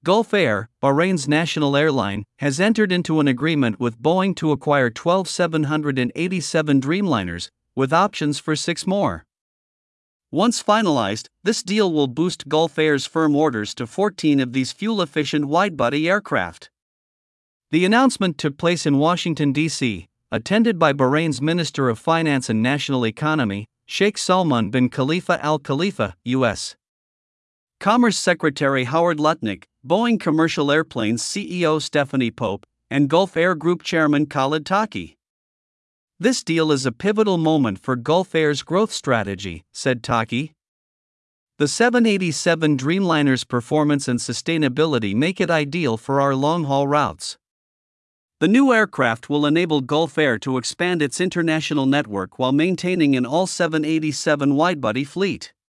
Gulf Air, Bahrain's national airline, has entered into an agreement with Boeing to acquire 12 787 Dreamliners, with options for 6 more. Once finalized, this deal will boost Gulf Air's firm orders to 14 of these fuel-efficient wide-body aircraft. The announcement took place in Washington, D.C., attended by Bahrain's Minister of Finance and National Economy, Sheikh Salman bin Khalifa Al Khalifa, U.S. Commerce Secretary Howard Lutnick, Boeing Commercial Airplanes CEO Stephanie Pope, and Gulf Air Group Chairman Khalid Taki. This deal is a pivotal moment for Gulf Air's growth strategy, said Taki. The 787 Dreamliner's performance and sustainability make it ideal for our long-haul routes. The new aircraft will enable Gulf Air to expand its international network while maintaining an all 787 widebody fleet.